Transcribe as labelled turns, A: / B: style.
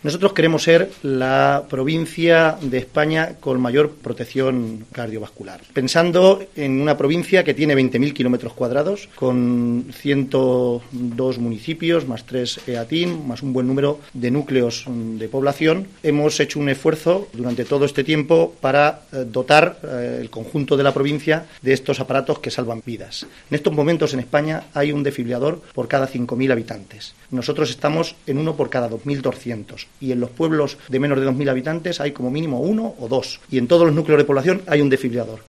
A: Nosotros queremos ser la provincia de España con mayor protección cardiovascular, pensando en una provincia que tiene 20.000 kilómetros cuadrados, con 102 municipios, más 3 EATIN, más un buen número de núcleos de población. Hemos hecho un esfuerzo durante todo este tiempo para dotar el conjunto de la provincia de estos aparatos que salvan vidas. En estos momentos en España hay un desfibrilador por cada 5.000 habitantes. Nosotros estamos en uno por cada 2.200. Y en los pueblos de menos de 2.000 habitantes hay como mínimo 1 o 2. Y en todos los núcleos de población hay un desfibrilador.